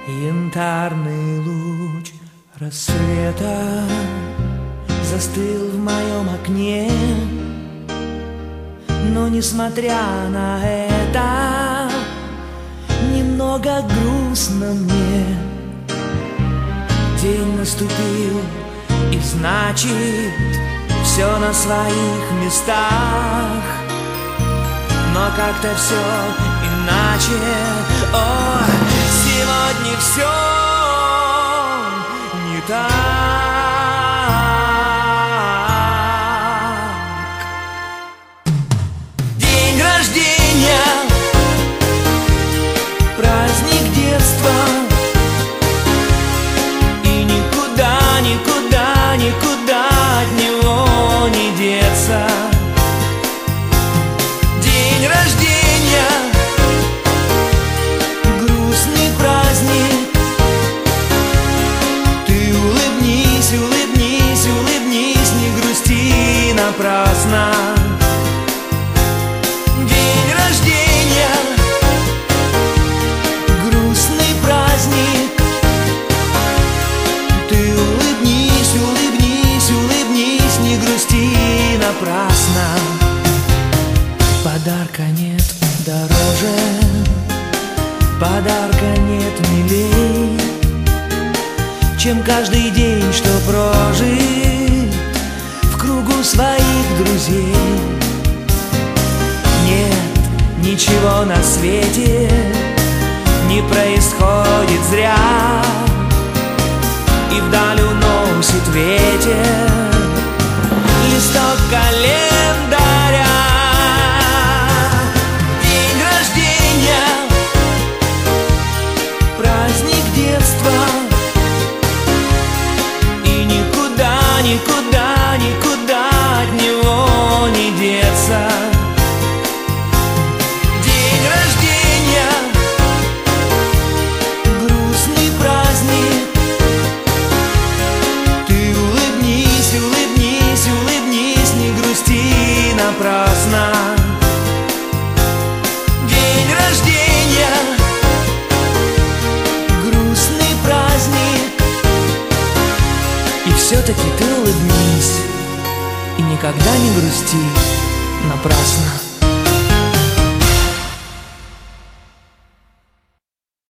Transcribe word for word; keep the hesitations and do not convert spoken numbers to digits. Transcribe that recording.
Янтарный луч рассвета застыл в моем окне, но несмотря на это, немного грустно мне. День наступил, и значит, все на своих местах, но как-то все иначе. О, сегодня все не так. День рождения, праздник детства, и никуда, никуда, никуда от него не деться. День рождения, грустный праздник. Ты улыбнись, улыбнись, улыбнись, не грусти напрасно. День рождения, грустный праздник. Ты улыбнись, улыбнись, улыбнись, не грусти напрасно. Подарка нет дороже, подарка нет милей, чем каждый день, что прожит в кругу своих друзей. Нет ничего на свете не происходит зря, и вдаль уносит ветер листок календаря. День рождения, праздник детства, и никуда, никуда, никуда от него не деться. День рождения, грустный праздник. Ты улыбнись, улыбнись, улыбнись, не грусти напрасно. День рождения, грустный праздник. И все-таки ты улыбнись и никогда не грусти напрасно.